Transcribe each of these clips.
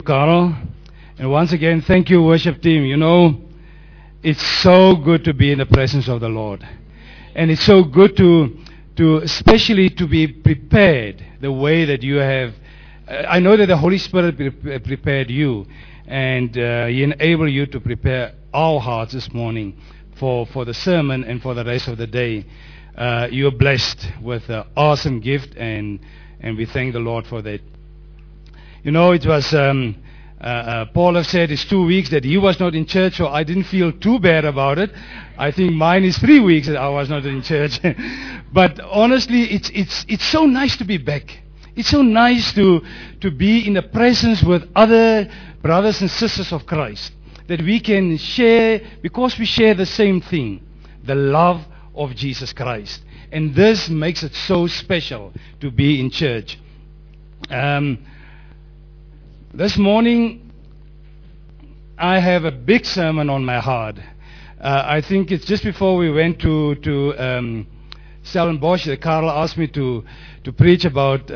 Carl. And once again, thank you, worship team. You know, it's so good to be in the presence of the Lord. And it's so good to especially to be prepared the way that you have. I know that the Holy Spirit prepared you, and He enabled you to prepare our hearts this morning for the sermon and for the rest of the day. You are blessed with an awesome gift, and we thank the Lord for that. You know, it was Paul have said it's 2 weeks that he was not in church, so I didn't feel too bad about it. I think mine is 3 weeks that I was not in church. But honestly, it's so nice to be back. It's so nice to be in the presence with other brothers and sisters of Christ, that we can share, because we share the same thing, the love of Jesus Christ. And this makes it so special to be in church. This morning, I have a big sermon on my heart. I think it's just before we went to Stellenbosch that Carl asked me to preach about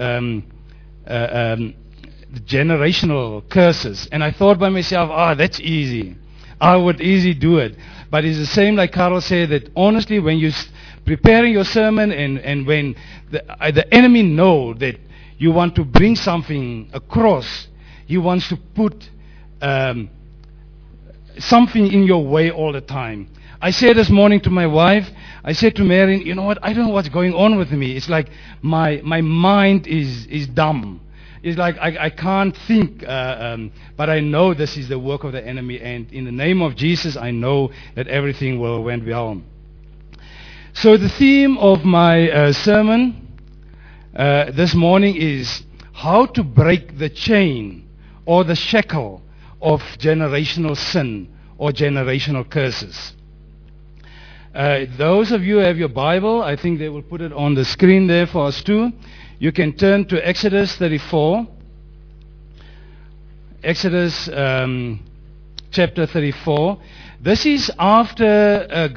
generational curses. And I thought by myself, that's easy. I would easily do it. But it's the same like Carl said, that honestly, when you're preparing your sermon and when the enemy know that you want to bring something across, he wants to put something in your way all the time. I said this morning to my wife, I said to Marion, you know what, I don't know what's going on with me. It's like my mind is dumb. It's like I can't think, but I know this is the work of the enemy, and in the name of Jesus, I know that everything will went well. So the theme of my sermon this morning is how to break the chain or the shackle of generational sin or generational curses. Those of you who have your Bible, I think they will put it on the screen there for us too. You can turn to Exodus 34. Exodus chapter 34. This is after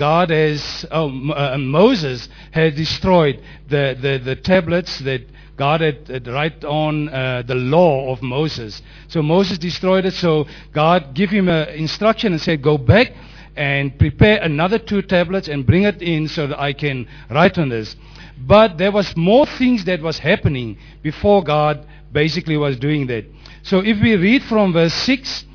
Moses had destroyed the tablets that God had write on the law of Moses. So Moses destroyed it. So God gave him an instruction and said, go back and prepare another 2 tablets and bring it in so that I can write on this. But there was more things that was happening before God basically was doing that. So if we read from verse 6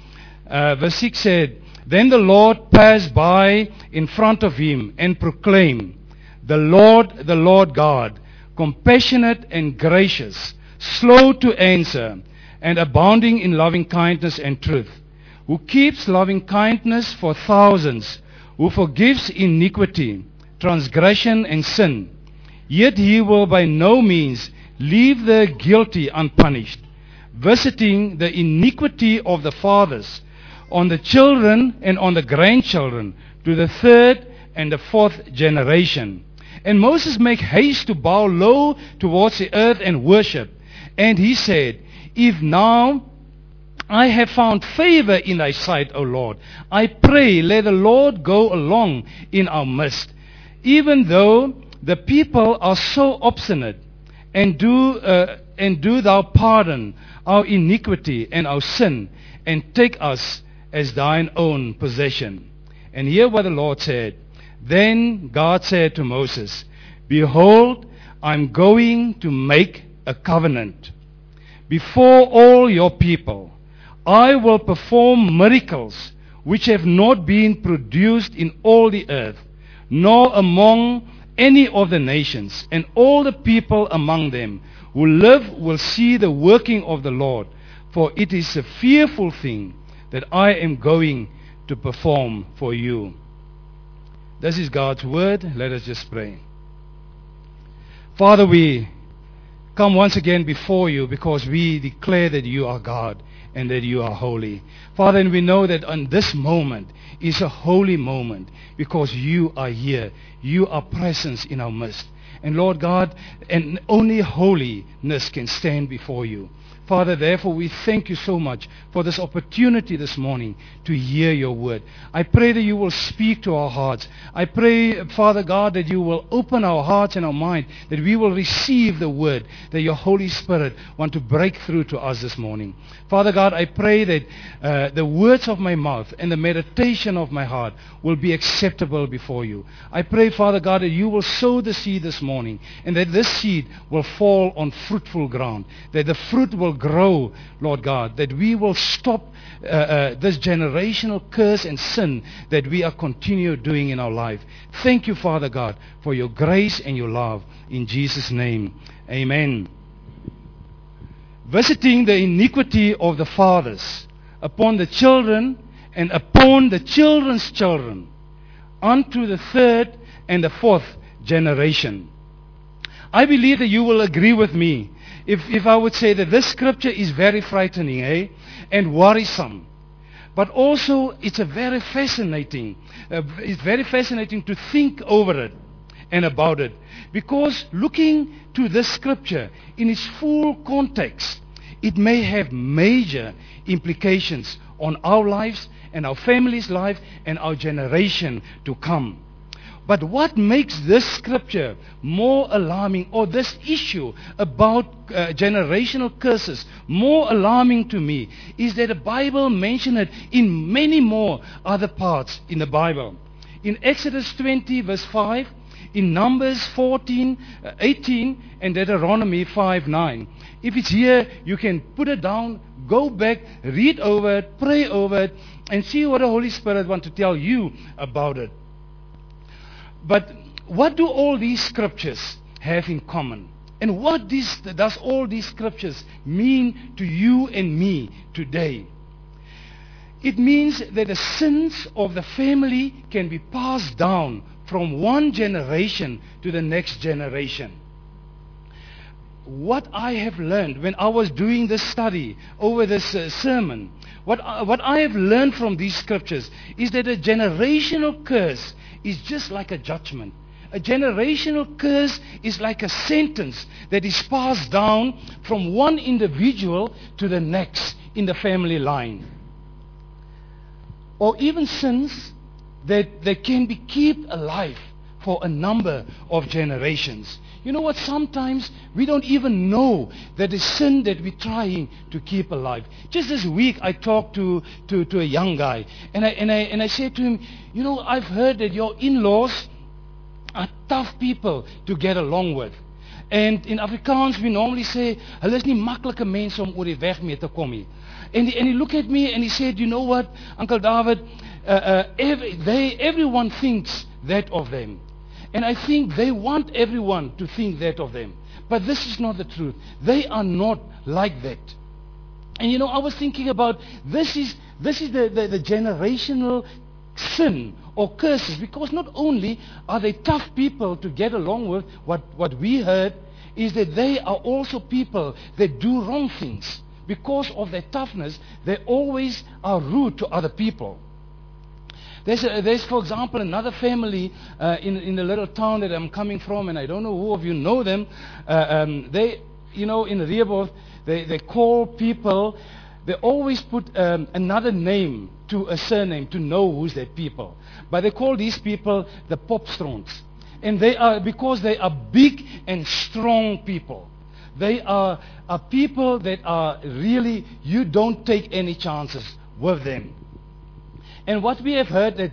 said, then the Lord passed by in front of him and proclaimed, the Lord God, compassionate and gracious, slow to answer, and abounding in loving kindness and truth, who keeps loving kindness for thousands, who forgives iniquity, transgression, and sin. Yet he will by no means leave the guilty unpunished, visiting the iniquity of the fathers on the children and on the grandchildren to the 3rd and the 4th generation. And Moses made haste to bow low towards the earth and worship. And he said, if now I have found favor in thy sight, O Lord, I pray, let the Lord go along in our midst, even though the people are so obstinate, and do thou pardon our iniquity and our sin, and take us as thine own possession. And hear what the Lord said. Then God said to Moses, behold, I'm going to make a covenant before all your people. I will perform miracles which have not been produced in all the earth, nor among any of the nations, and all the people among them who live will see the working of the Lord, for it is a fearful thing that I am going to perform for you. This is God's word. Let us just pray. Father, we come once again before you because we declare that you are God and that you are holy. Father, and we know that on this moment is a holy moment because you are here. You are present in our midst. And Lord God, and only holiness can stand before you. Father, therefore, we thank you so much for this opportunity this morning to hear your word. I pray that you will speak to our hearts. I pray, Father God, that you will open our hearts and our mind, that we will receive the word, that your Holy Spirit want to break through to us this morning. Father God, I pray that the words of my mouth and the meditation of my heart will be acceptable before you. I pray, Father God, that you will sow the seed this morning, and that this seed will fall on fruitful ground, that the fruit will grow, Lord God, that we will stop this generational curse and sin that we are continue doing in our life. Thank you, Father God, for your grace and your love. In Jesus' name, amen. Visiting the iniquity of the fathers upon the children and upon the children's children, unto the third and the fourth generation. I believe that you will agree with me if I would say that this scripture is very frightening, and worrisome. But also it's very fascinating. It's very fascinating to think over it and about it. Because looking to this scripture in its full context, it may have major implications on our lives and our family's life and our generation to come. But what makes this scripture more alarming, or this issue about generational curses more alarming to me, is that the Bible mentions it in many more other parts in the Bible. In Exodus 20 verse 5, in Numbers 14, 18, and Deuteronomy 5:9. If it's here, you can put it down, go back, read over it, pray over it, and see what the Holy Spirit wants to tell you about it. But what do all these scriptures have in common? And what does all these scriptures mean to you and me today? It means that the sins of the family can be passed down from one generation to the next generation. What I have learned when I was doing this study over this sermon, what I have learned from these scriptures is that a generational curse is just like a judgment. A generational curse is like a sentence that is passed down from one individual to the next in the family line. Or even sins that can be kept alive for a number of generations. You know what? Sometimes we don't even know that the sin that we're trying to keep alive. Just this week, I talked to a young guy, and I said to him, you know, I've heard that your in-laws are tough people to get along with. And in Afrikaans, we normally say, hulle is nie maklike mense om oor die weg mee te kom nie. And he looked at me and he said, you know what, Uncle David, everyone thinks that of them. And I think they want everyone to think that of them. But this is not the truth. They are not like that. And you know, I was thinking about this is the generational sin or curses, because not only are they tough people to get along with, what we heard is that they are also people that do wrong things. Because of their toughness, they always are rude to other people. There's, for example, another family in the little town that I'm coming from, and I don't know who of you know them. They, you know, in Rehoboth, they call people, they always put another name to a surname to know who's that people. But they call these people the Popstrons. And they are, because they are big and strong people. They are people that are really, you don't take any chances with them. And what we have heard, that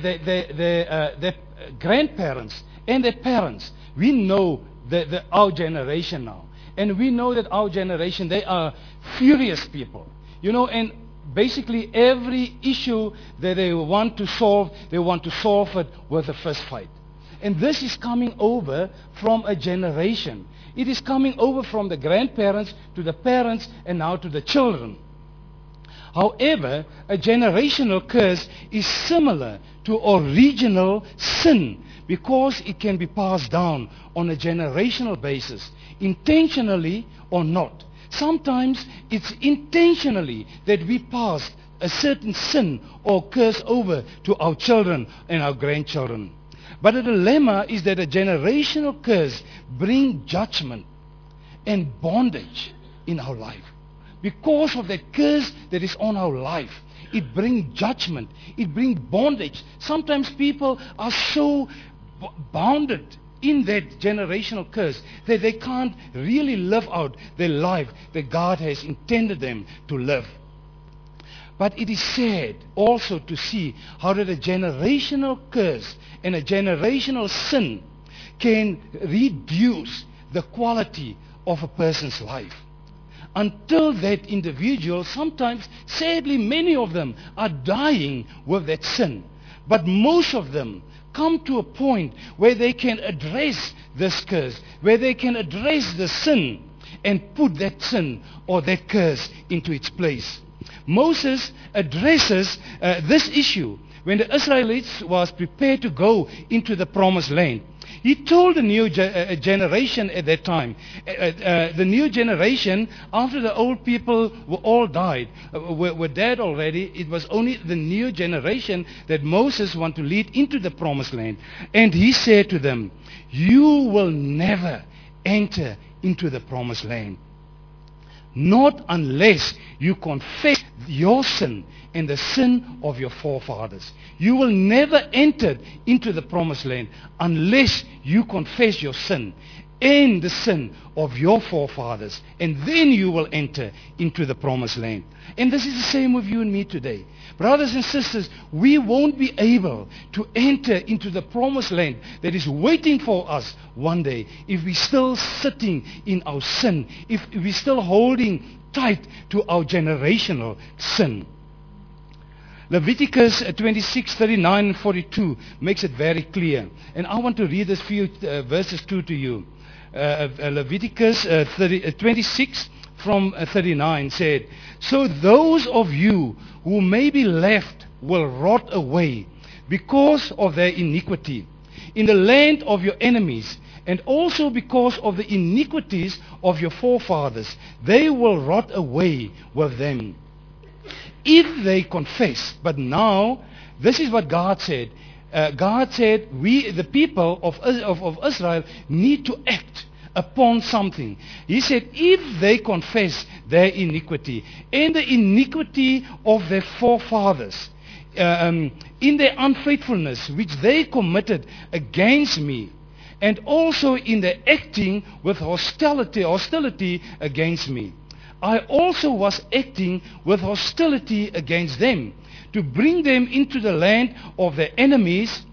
their grandparents and their parents, we know our generation now. And we know that our generation, they are furious people. You know, and basically every issue that they want to solve it with a fist fight. And this is coming over from a generation. It is coming over from the grandparents to the parents and now to the children. However, a generational curse is similar to original sin because it can be passed down on a generational basis, intentionally or not. Sometimes it's intentionally that we pass a certain sin or curse over to our children and our grandchildren. But the dilemma is that a generational curse brings judgment and bondage in our life. because of that curse that is on our life. It brings judgment. It brings bondage. Sometimes people are so bounded in that generational curse that they can't really live out the life that God has intended them to live. But it is sad also to see how that a generational curse and a generational sin can reduce the quality of a person's life. Until that individual, sometimes, sadly, many of them are dying with that sin. But most of them come to a point where they can address this curse, where they can address the sin and put that sin or that curse into its place. Moses addresses this issue when the Israelites was prepared to go into the promised land. He told the new generation at that time, the new generation, after the old people were all died, were dead already, it was only the new generation that Moses wanted to lead into the promised land. And he said to them, you will never enter into the promised land, not unless you confess your sin and the sin of your forefathers. You will never enter into the promised land unless you confess your sin and the sin of your forefathers, and then you will enter into the promised land. And this is the same with you and me today. Brothers and sisters, we won't be able to enter into the promised land that is waiting for us one day if we're still sitting in our sin, if we're still holding tight to our generational sin. Leviticus 26:39 and 42 makes it very clear. And I want to read this few verses to you. Leviticus 26 from 39 said, so those of you who may be left will rot away because of their iniquity in the land of your enemies, and also because of the iniquities of your forefathers. They will rot away with them, if they confess. But now, this is what God said. God said, we, the people of Israel, need to act upon something. He said, if they confess their iniquity and the iniquity of their forefathers, in their unfaithfulness which they committed against me, and also in their acting with hostility against me, I also was acting with hostility against them, to bring them into the land of their enemies,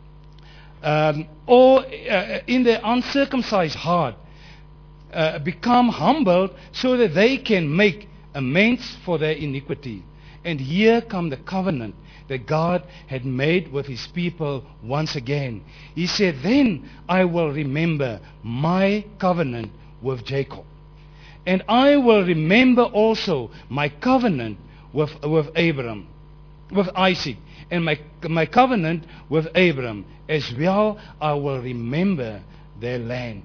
or in their uncircumcised heart, become humbled so that they can make amends for their iniquity. And here come the covenant that God had made with his people once again. He said, then I will remember my covenant with Jacob. And I will remember also my covenant with Abraham, with Isaac, and my covenant with Abraham as well. I will remember their land.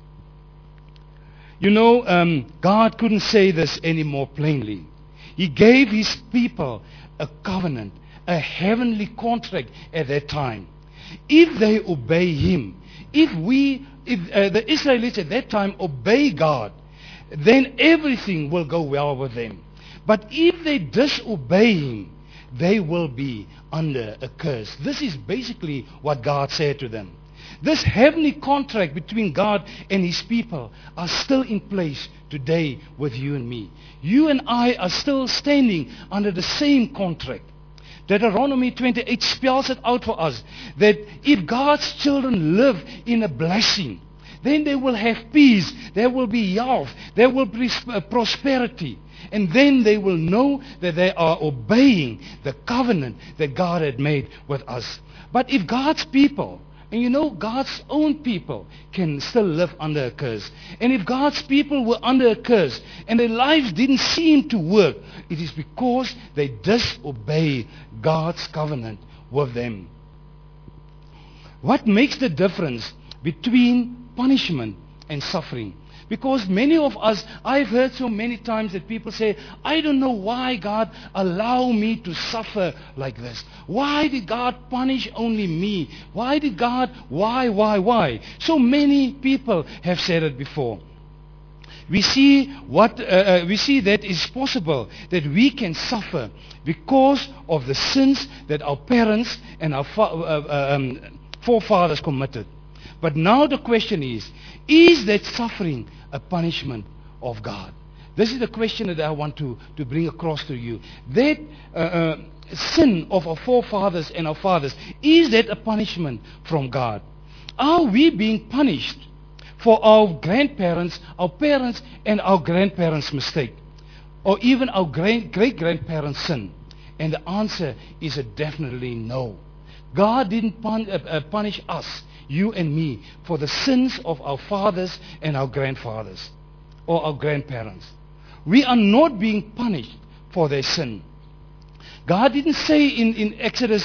You know, God couldn't say this any more plainly. He gave his people a covenant, a heavenly contract at that time. If they obey him, if the Israelites at that time obey God, then everything will go well with them. But if they disobey him, they will be under a curse. This is basically what God said to them. This heavenly contract between God and his people are still in place today with you and me. You and I are still standing under the same contract. Deuteronomy 28 spells it out for us that if God's children live in a blessing, then they will have peace, there will be health, there will be prosperity. And then they will know that they are obeying the covenant that God had made with us. But if God's people, and you know God's own people, can still live under a curse, and if God's people were under a curse and their lives didn't seem to work, it is because they disobey God's covenant with them. What makes the difference between punishment and suffering? Because many of us, I've heard so many times that people say, I don't know why God allowed me to suffer like this. Why did God punish only me? Why did God, why? So many people have said it before. we see we see that it's possible that we can suffer because of the sins that our parents and our forefathers committed. But now the question is that suffering a punishment of God? This is the question that I want to bring across to you. That sin of our forefathers and our fathers, is that a punishment from God? Are we being punished for our grandparents, our parents, and our grandparents' mistake? Or even our great-grandparents' sin? And the answer is a definitely no. God didn't punish us, you and me, for the sins of our fathers and our grandfathers or our grandparents. We are not being punished for their sin. God didn't say in Exodus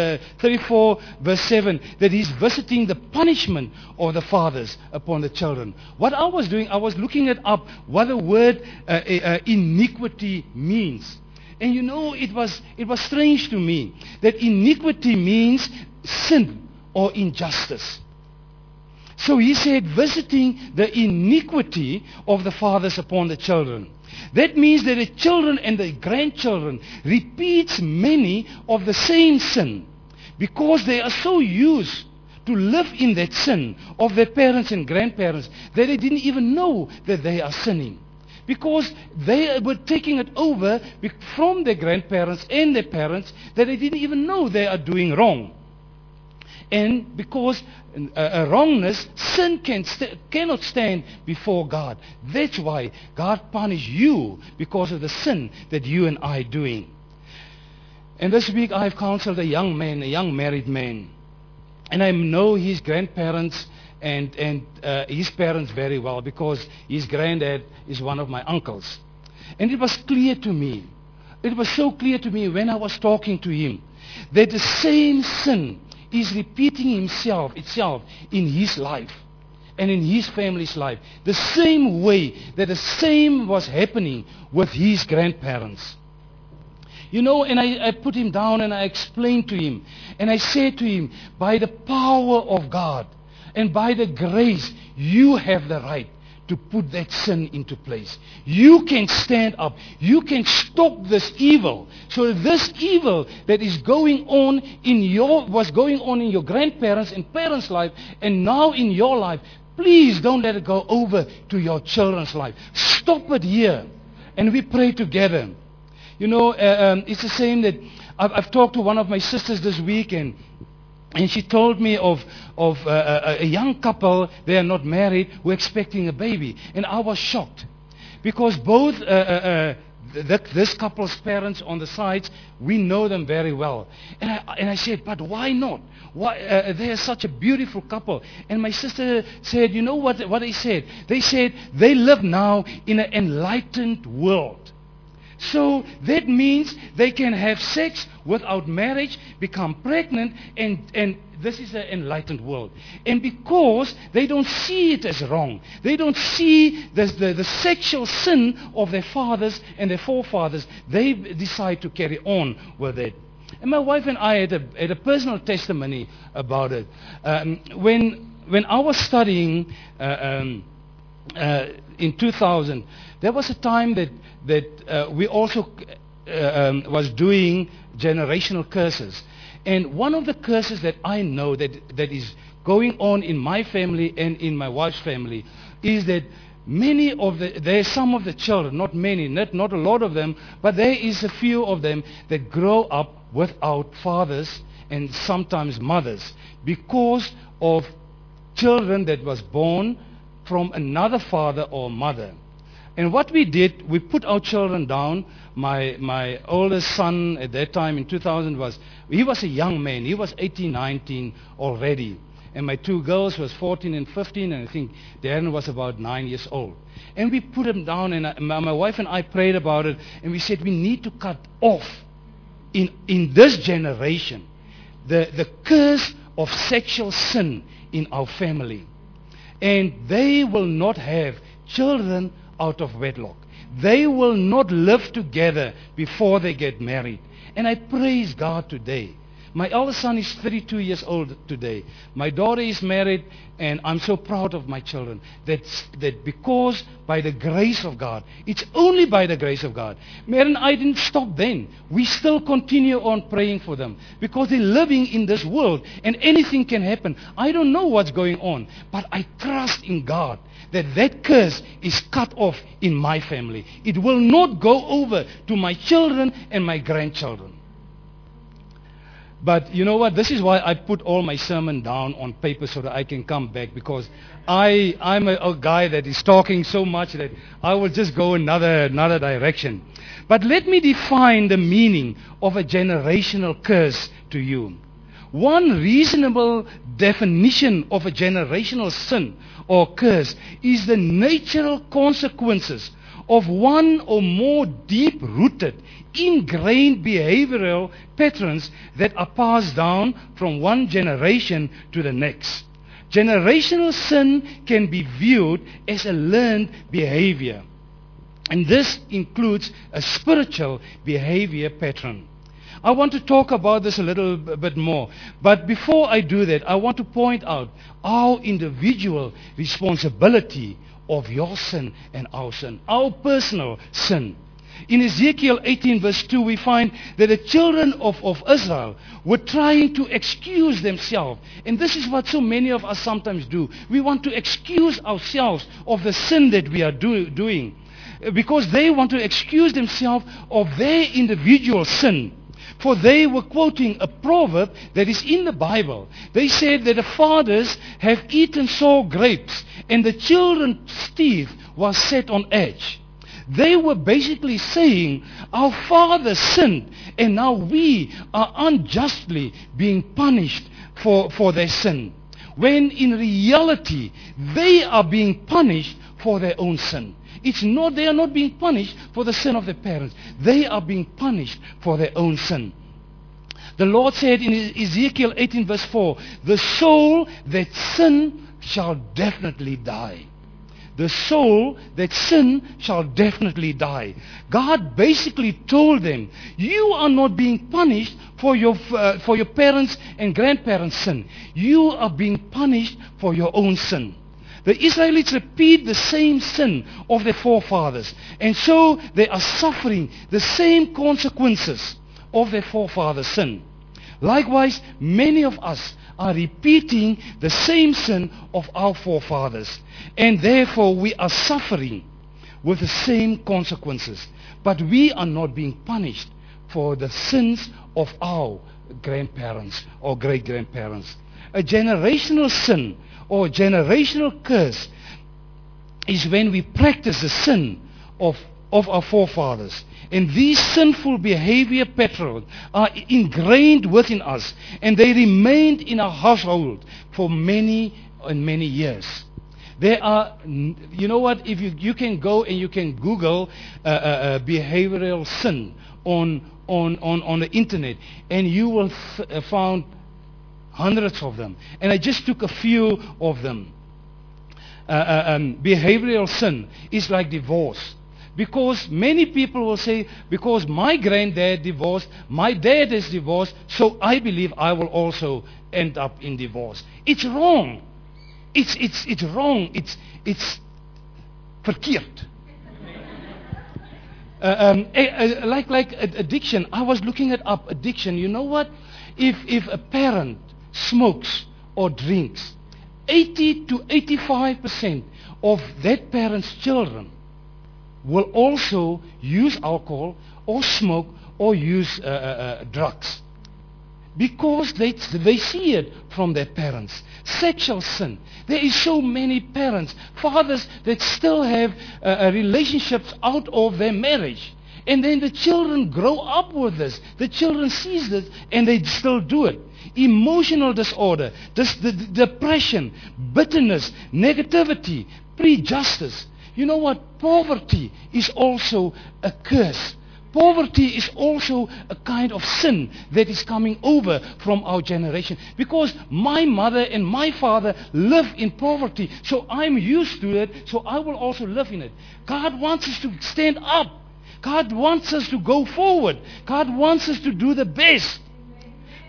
34 verse 7 that He's visiting the punishment of the fathers upon the children. What I was doing, I was looking it up what the word iniquity means. And you know, it was strange to me that iniquity means sin or injustice. So He said visiting the iniquity of the fathers upon the children. That means that the children and the grandchildren repeats many of the same sin because they are so used to live in that sin of their parents and grandparents that they didn't even know that they are sinning. Because they were taking it over from their grandparents and their parents that they didn't even know they are doing wrong. And because wrongness, sin cannot stand before God. That's why God punished you because of the sin that you and I are doing. And this week I have counseled a young man, a young married man. And I know his grandparents and his parents very well because his granddad is one of my uncles. And it was clear to me, it was so clear to me when I was talking to him that the same sin is repeating itself in his life and in his family's life. The same way that the same was happening with his grandparents. You know, and I put him down and I explained to him. And I said to him, by the power of God and by the grace, you have the right to put that sin into place. You can stand up. You can stop this evil. So this evil that is going on was going on in your grandparents' and parents' life, and now in your life, please don't let it go over to your children's life. Stop it here. And we pray together. You know, it's the same that I've talked to one of my sisters this week, and she told me of a young couple, they are not married, who are expecting a baby. And I was shocked. Because both this couple's parents on the sides, we know them very well. And I said, but why not? Why, they are such a beautiful couple. And my sister said, you know what they said? They said they live now in an enlightened world. So that means they can have sex without marriage, become pregnant, and this is an enlightened world. And because they don't see it as wrong, they don't see the sexual sin of their fathers and their forefathers, they decide to carry on with it. And my wife and I had a personal testimony about it. When I was studying in 2000, there was a time that we also was doing generational curses. And one of the curses that I know that is going on in my family and in my wife's family is that there are some of the children, not many, not a lot of them, but there is a few of them that grow up without fathers and sometimes mothers because of children that was born from another father or mother. And what we did, we put our children down. My oldest son at that time in 2000 he was a young man. He was 18, 19 already. And my two girls was 14 and 15, and I think Darren was about 9 years old. And we put them down, and my wife and I prayed about it, and we said we need to cut off in this generation the curse of sexual sin in our family. And they will not have children out of wedlock. They will not live together before they get married. And I praise God today. My eldest son is 32 years old today. My daughter is married, and I'm so proud of my children. That because by the grace of God, it's only by the grace of God. Mary and I didn't stop then. We still continue on praying for them because they're living in this world and anything can happen. I don't know what's going on, but I trust in God that curse is cut off in my family. It will not go over to my children and my grandchildren. But you know what? This is why I put all my sermon down on paper so that I can come back, because I'm a guy that is talking so much that I will just go another direction. But let me define the meaning of a generational curse to you. One reasonable definition of a generational sin or curse is the natural consequences of one or more deep-rooted, ingrained behavioral patterns that are passed down from one generation to the next. Generational sin can be viewed as a learned behavior, and this includes a spiritual behavior pattern. I want to talk about this a little bit more. But before I do that, I want to point out our individual responsibility of your sin and our sin, our personal sin. In Ezekiel 18 verse 2, we find that the children of Israel were trying to excuse themselves. And this is what so many of us sometimes do. We want to excuse ourselves of the sin that we are doing, because they want to excuse themselves of their individual sin. For they were quoting a proverb that is in the Bible. They said that the fathers have eaten sour grapes and the children's teeth was set on edge. They were basically saying, our fathers sinned and now we are unjustly being punished for their sin. When in reality, they are being punished for their own sin. They are not being punished for the sin of their parents. They are being punished for their own sin. The Lord said in Ezekiel 18 verse 4, the soul that sin shall definitely die. The soul that sin shall definitely die. God basically told them, you are not being punished for your parents and grandparents' sin. You are being punished for your own sin. The Israelites repeat the same sin of their forefathers, and so they are suffering the same consequences of their forefathers' sin. Likewise, many of us are repeating the same sin of our forefathers, and therefore we are suffering with the same consequences. But we are not being punished for the sins of our grandparents or great-grandparents. A generational sin or generational curse is when we practice the sin of our forefathers. And these sinful behavior patterns are ingrained within us, and they remained in our household for many and many years. There are, you know what, if you can go and you can Google behavioral sin on the internet, and you will find hundreds of them. And I just took a few of them. Behavioral sin is like divorce. Because many people will say, because my granddad divorced, my dad is divorced, so I believe I will also end up in divorce. It's wrong. It's wrong. It's verkeerd. Like addiction. I was looking it up. Addiction. You know what? If a parent smokes or drinks, 80 to 85% of that parent's children will also use alcohol or smoke or use drugs, because they see it from their parents. Sexual sin. There is so many parents, fathers that still have relationships out of their marriage. And then the children grow up with this. The children see this and they still do it. Emotional disorder, depression, bitterness, negativity, prejudice. You know what? Poverty is also a curse. Poverty is also a kind of sin that is coming over from our generation. Because my mother and my father live in poverty, so I'm used to it, so I will also live in it. God wants us to stand up. God wants us to go forward. God wants us to do the best.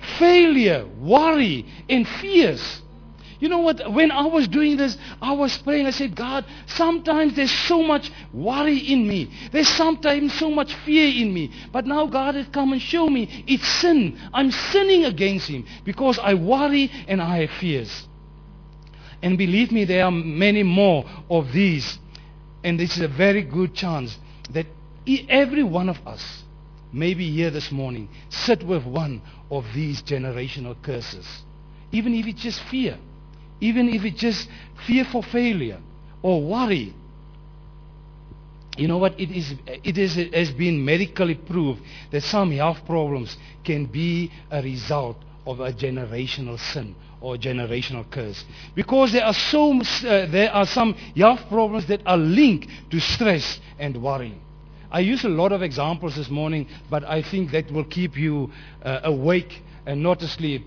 failure, worry, and fears. You know what? When I was doing this, I was praying. I said, God, sometimes there's so much worry in me. There's sometimes so much fear in me. But now God has come and shown me it's sin. I'm sinning against Him because I worry and I have fears. And believe me, there are many more of these. And this is a very good chance that every one of us, maybe here this morning, sit with one of these generational curses. Even if it's just fear. Even if it's just fear for failure or worry. You know what? It has been medically proved that some health problems can be a result of a generational sin or a generational curse. Because there are some health problems that are linked to stress and worry. I use a lot of examples this morning, but I think that will keep you awake and not asleep.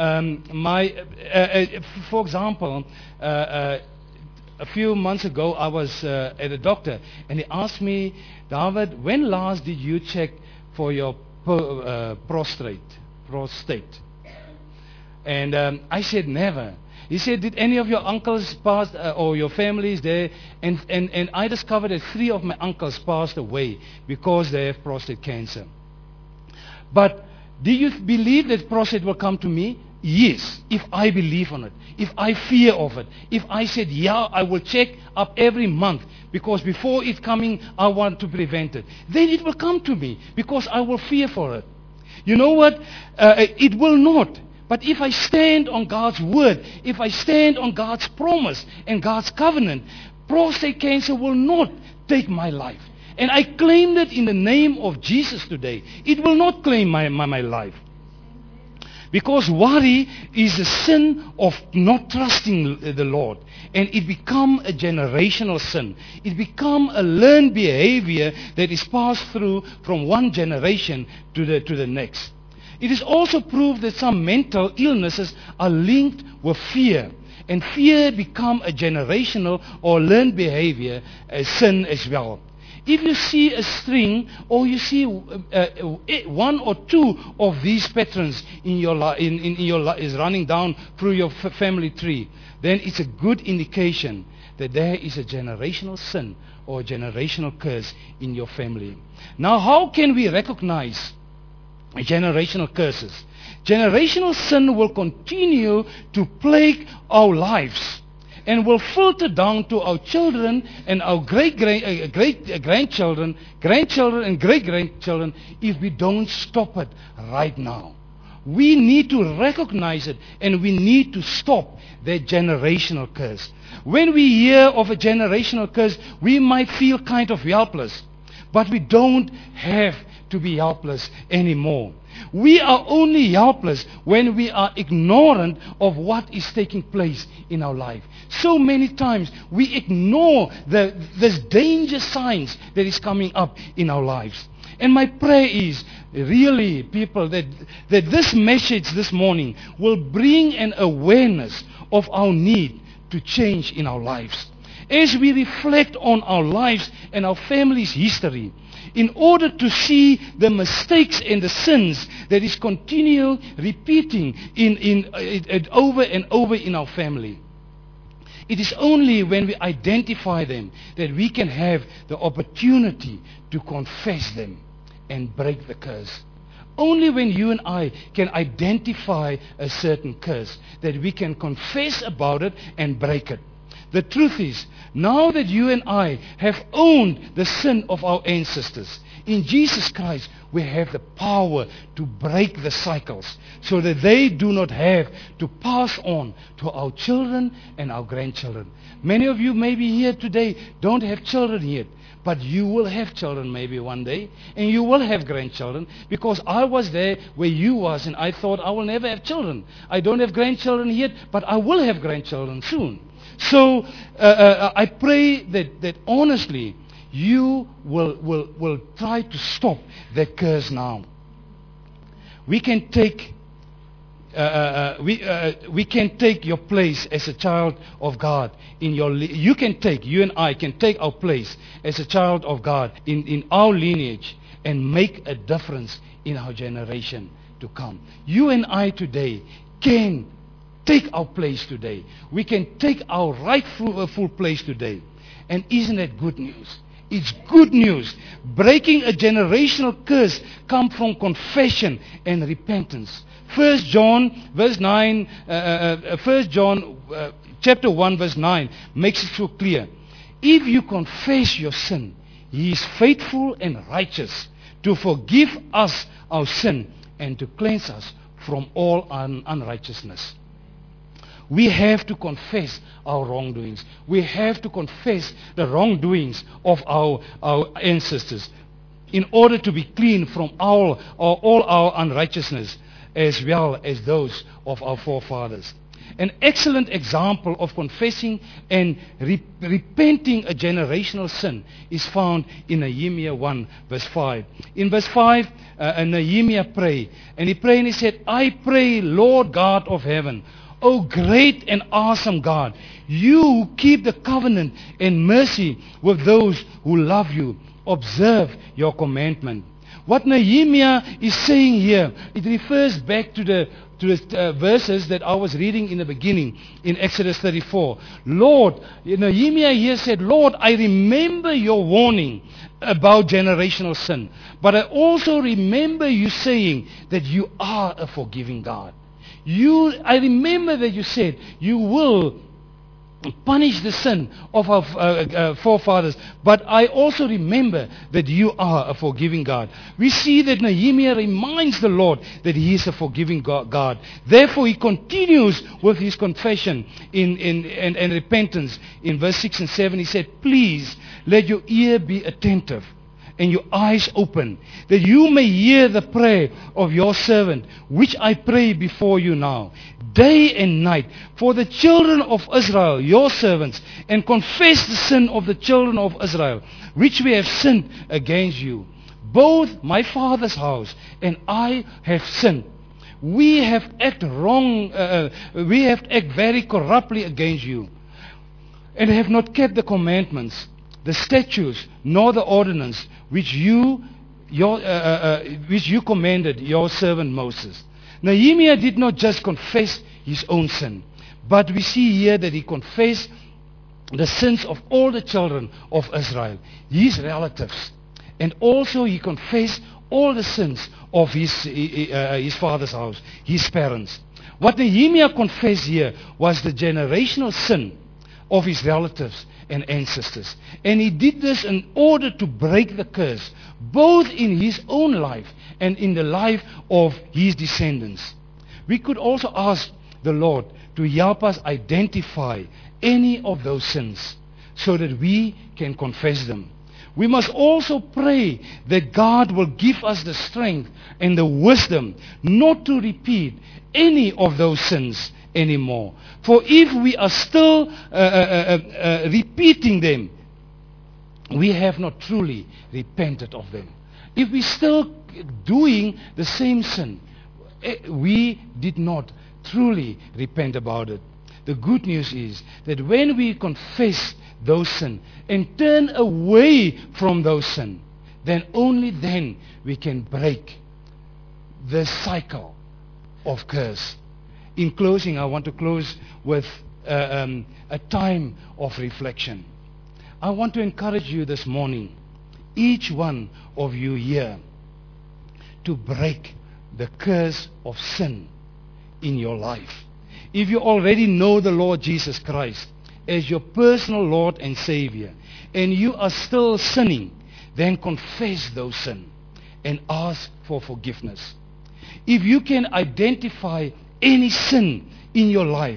For example, a few months ago, I was at a doctor, and he asked me, David, when last did you check for your prostate? And I said, never. He said, did any of your uncles pass, or your families there? And I discovered that 3 of my uncles passed away because they have prostate cancer. But do you believe that prostate will come to me? Yes, if I believe on it, if I fear of it, if I said, yeah, I will check up every month, because before it's coming, I want to prevent it. Then it will come to me, because I will fear for it. You know what? It will not. But if I stand on God's word, if I stand on God's promise and God's covenant, prostate cancer will not take my life. And I claim that in the name of Jesus today. It will not claim my life. Because worry is a sin of not trusting the Lord. And it become a generational sin. It become a learned behavior that is passed through from one generation to the next. It is also proved that some mental illnesses are linked with fear. And fear become a generational or learned behavior, a sin as well. If you see a string, or you see 1 or 2 of these patterns in your is running down through your family tree, then it's a good indication that there is a generational sin or a generational curse in your family. Now, how can we recognize generational curses? Generational sin will continue to plague our lives, and will filter down to our children and our grandchildren and great-grandchildren if we don't stop it right now. We need to recognize it, and we need to stop that generational curse. When we hear of a generational curse, we might feel kind of helpless, but we don't have to be helpless anymore. We are only helpless when we are ignorant of what is taking place in our life. So many times we ignore this danger signs that is coming up in our lives. And my prayer is, really, people, that this message this morning will bring an awareness of our need to change in our lives. As we reflect on our lives and our family's history, in order to see the mistakes and the sins that is continual repeating in over and over in our family. It is only when we identify them that we can have the opportunity to confess them and break the curse. Only when you and I can identify a certain curse that we can confess about it and break it. The truth is, now that you and I have owned the sin of our ancestors, in Jesus Christ we have the power to break the cycles so that they do not have to pass on to our children and our grandchildren. Many of you maybe here today don't have children yet, but you will have children maybe one day, and you will have grandchildren, because I was there where you was, and I thought I will never have children. I don't have grandchildren yet, but I will have grandchildren soon. So I pray that honestly you will try to stop that curse now. We can take we can take your place as a child of God in your. You and I can take our place as a child of God in our lineage and make a difference in our generation to come. You and I today can take our place today. We can take our rightful place today. And isn't that good news? It's good news. Breaking a generational curse comes from confession and repentance. 1 John verse 9, 1 John chapter 1 verse 9 makes it so clear. If you confess your sin, He is faithful and righteous to forgive us our sin and to cleanse us from all unrighteousness. We have to confess our wrongdoings. We have to confess the wrongdoings of our ancestors in order to be clean from all our unrighteousness, as well as those of our forefathers. An excellent example of confessing and repenting a generational sin is found in Nehemiah 1 verse 5. In verse 5, Nehemiah prayed, and he prayed and he said, I pray, Lord God of heaven, O great and awesome God, you who keep the covenant and mercy with those who love you, observe your commandment. What Nehemiah is saying here, it refers back to the verses that I was reading in the beginning in Exodus 34. Lord, Nehemiah here said, Lord, I remember your warning about generational sin, but I also remember you saying that you are a forgiving God. I remember that you said you will punish the sin of our forefathers, but I also remember that you are a forgiving God. We see that Nehemiah reminds the Lord that He is a forgiving God. Therefore, he continues with his confession and repentance. In verse 6 and 7, he said, please let your ear be attentive and your eyes open, that you may hear the prayer of your servant, which I pray before you now, day and night, for the children of Israel, your servants, and confess the sin of the children of Israel, which we have sinned against you. Both my father's house and I have sinned. We have acted wrong, we have acted very corruptly against you, and have not kept the commandments, the statutes, nor the ordinance which you commanded your servant Moses. Nehemiah did not just confess his own sin, but we see here that he confessed the sins of all the children of Israel, his relatives, and also he confessed all the sins of his father's house, his parents. What Nehemiah confessed here was the generational sin of his relatives and ancestors. And he did this in order to break the curse, both in his own life and in the life of his descendants. We could also ask the Lord to help us identify any of those sins so that we can confess them. We must also pray that God will give us the strength and the wisdom not to repeat any of those sins anymore. For if we are still repeating them, we have not truly repented of them. If we're still doing the same sin, we did not truly repent about it. The good news is that when we confess those sins and turn away from those sins, then only then we can break the cycle of curse. In closing, I want to close with a time of reflection. I want to encourage you this morning, each one of you here, to break the curse of sin in your life. If you already know the Lord Jesus Christ as your personal Lord and Savior, and you are still sinning, then confess those sins and ask for forgiveness. If you can identify any sin in your life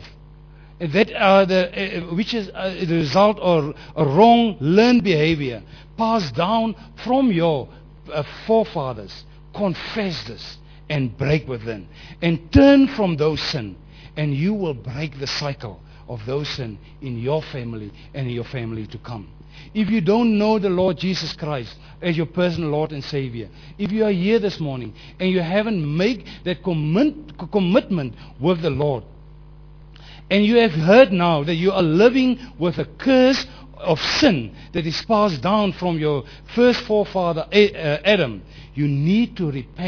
that which is the result of a wrong learned behavior passed down from your forefathers, confess this and break with them and turn from those sins, and you will break the cycle of those sins in your family and in your family to come. If you don't know the Lord Jesus Christ as your personal Lord and Savior, if you are here this morning and you haven't made that commitment with the Lord, and you have heard now that you are living with a curse of sin that is passed down from your first forefather Adam, you need to repent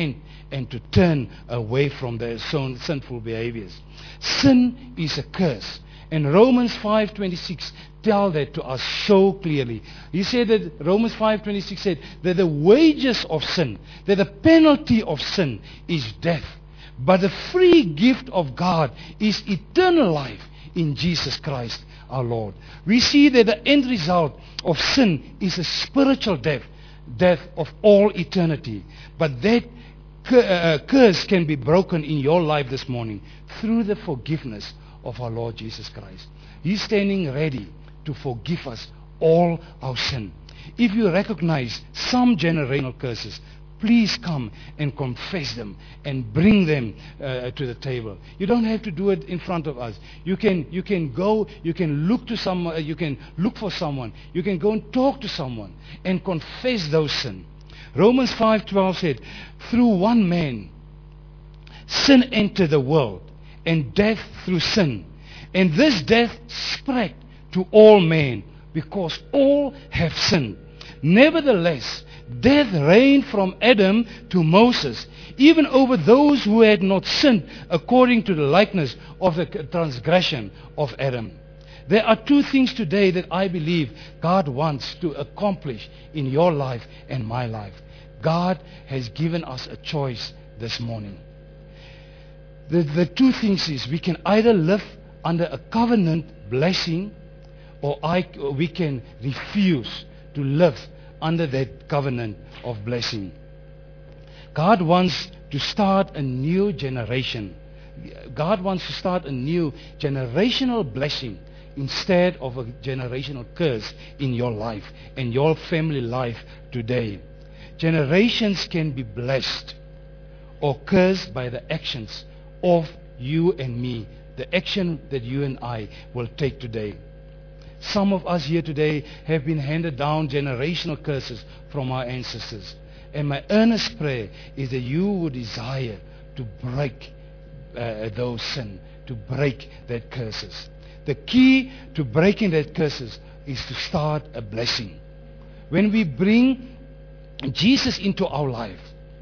and to turn away from their sinful behaviors. Sin is a curse. And Romans 5:26 tell that to us so clearly. He said that Romans 5:26 said that the wages of sin, that the penalty of sin is death. But the free gift of God is eternal life in Jesus Christ our Lord. We see that the end result of sin is a spiritual death of all eternity. But that curse can be broken in your life this morning through the forgiveness of our Lord Jesus Christ. He's standing ready to forgive us all our sin. If you recognize some generational curses, please come and confess them and bring them to the table. You don't have to do it in front of us. You can go, you can look to someone, you can look for someone, you can go and talk to someone and confess those sins. Romans 5:12 said, through one man sin entered the world, and death through sin. And this death spread to all men, because all have sinned. Nevertheless, death reigned from Adam to Moses, even over those who had not sinned, according to the likeness of the transgression of Adam. There are two things today that I believe God wants to accomplish in your life and my life. God has given us a choice this morning. The two things is we can either live under a covenant blessing, or we can refuse to live under that covenant of blessing. God wants to start a new generation. God wants to start a new generational blessing instead of a generational curse in your life and your family life today. Generations can be blessed or cursed by the actions of you and me, the action that you and I will take today. Some of us here today have been handed down generational curses from our ancestors. And my earnest prayer is that you would desire to break those sins, to break that curses. The key to breaking that curses is to start a blessing. When we bring Jesus into our life,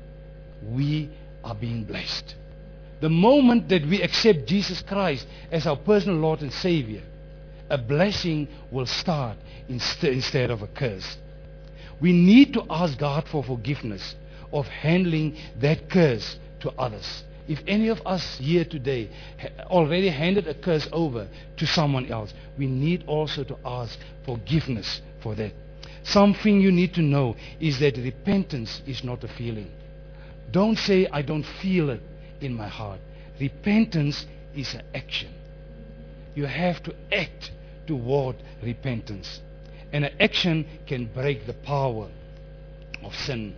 we are being blessed. The moment that we accept Jesus Christ as our personal Lord and Savior, a blessing will start instead of a curse. We need to ask God for forgiveness of handling that curse to others. If any of us here today already handed a curse over to someone else, we need also to ask forgiveness for that. Something you need to know is that repentance is not a feeling. Don't say, I don't feel it in my heart. Repentance is an action. You have to act toward repentance. And an action can break the power of sin.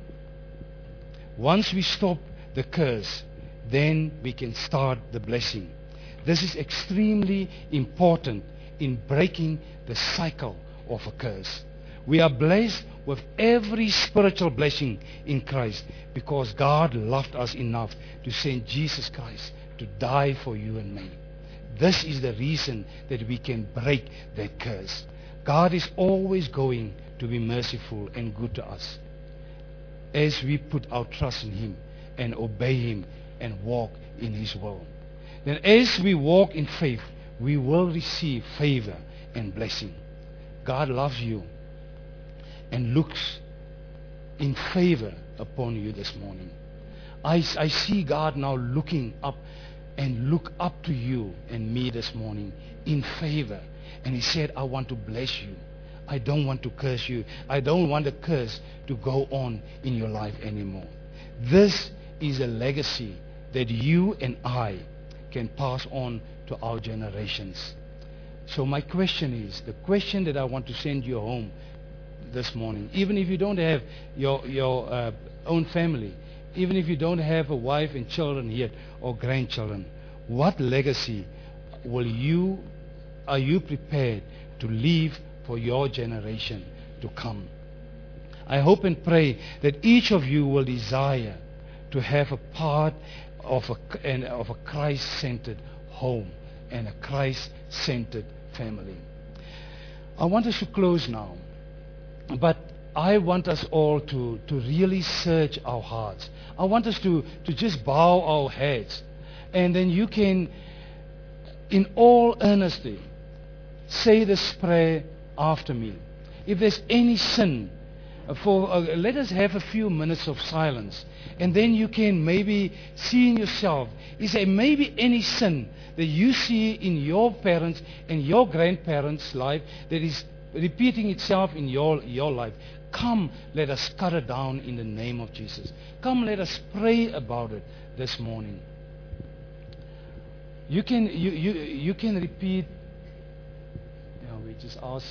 Once we stop the curse, then we can start the blessing. This is extremely important in breaking the cycle of a curse. We are blessed with every spiritual blessing in Christ because God loved us enough to send Jesus Christ to die for you and me. This is the reason that we can break that curse. God is always going to be merciful and good to us as we put our trust in Him and obey Him and walk in His will. Then as we walk in faith, we will receive favor and blessing. God loves you and looks in favor upon you this morning. I see God now looking up and look up to you and me this morning in favor. And He said, I want to bless you. I don't want to curse you. I don't want the curse to go on in your life anymore. This is a legacy that you and I can pass on to our generations. So my question is, the question that I want to send you home this morning, even if you don't have your own family, even if you don't have a wife and children yet or grandchildren, what legacy are you prepared to leave for your generation to come? I hope and pray that each of you will desire to have a part of a Christ-centered home and a Christ-centered family. I want us to close now, but I want us all to really search our hearts. I want us to just bow our heads. And then you can, in all earnesty, say this prayer after me. If there's any sin, let us have a few minutes of silence. And then you can maybe see in yourself, is there maybe any sin that you see in your parents and your grandparents' life that is repeating itself in your life? Come, let us cut it down in the name of Jesus. Come, let us pray about it this morning. You can repeat. We just ask.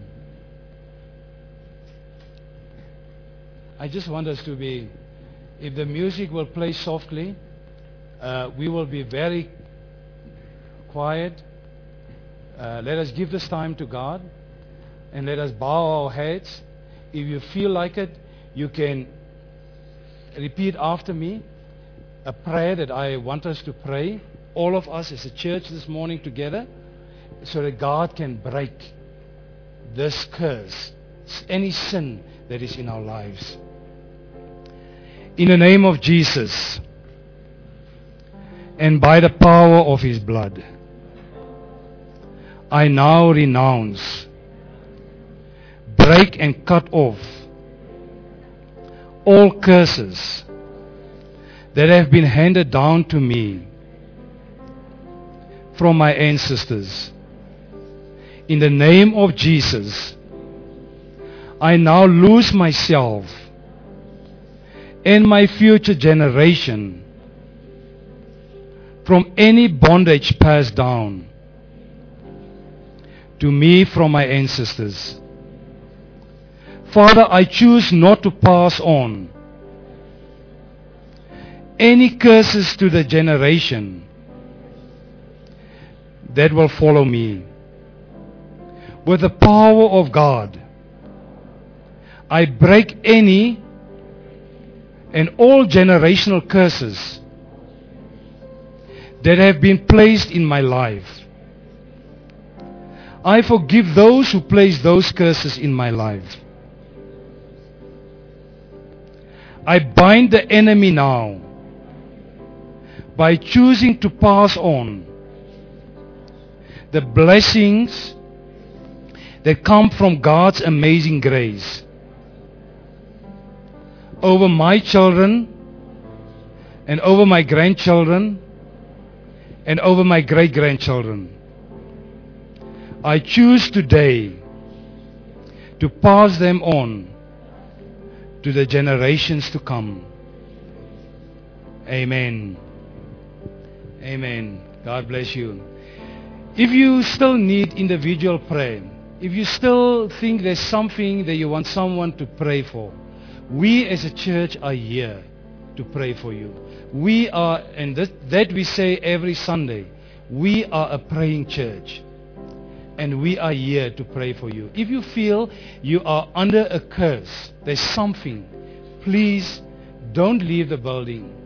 I just want us to be. If the music will play softly, we will be very quiet. Let us give this time to God, and let us bow our heads. If you feel like it, you can repeat after me a prayer that I want us to pray, all of us as a church this morning together, so that God can break this curse, any sin that is in our lives. In the name of Jesus, and by the power of His blood, I now renounce, break and cut off all curses that have been handed down to me from my ancestors. In the name of Jesus, I now loose myself and my future generation from any bondage passed down to me from my ancestors. Father, I choose not to pass on any curses to the generation that will follow me. With the power of God, I break any and all generational curses that have been placed in my life. I forgive those who placed those curses in my life. I bind the enemy now by choosing to pass on the blessings that come from God's amazing grace over my children and over my grandchildren and over my great-grandchildren. I choose today to pass them on to the generations to come. Amen. Amen. God bless you. If you still need individual prayer, if you still think there's something that you want someone to pray for, we as a church are here to pray for you. We are, and that we say every Sunday, we are a praying church. And we are here to pray for you. If you feel you are under a curse, there's something, please don't leave the building.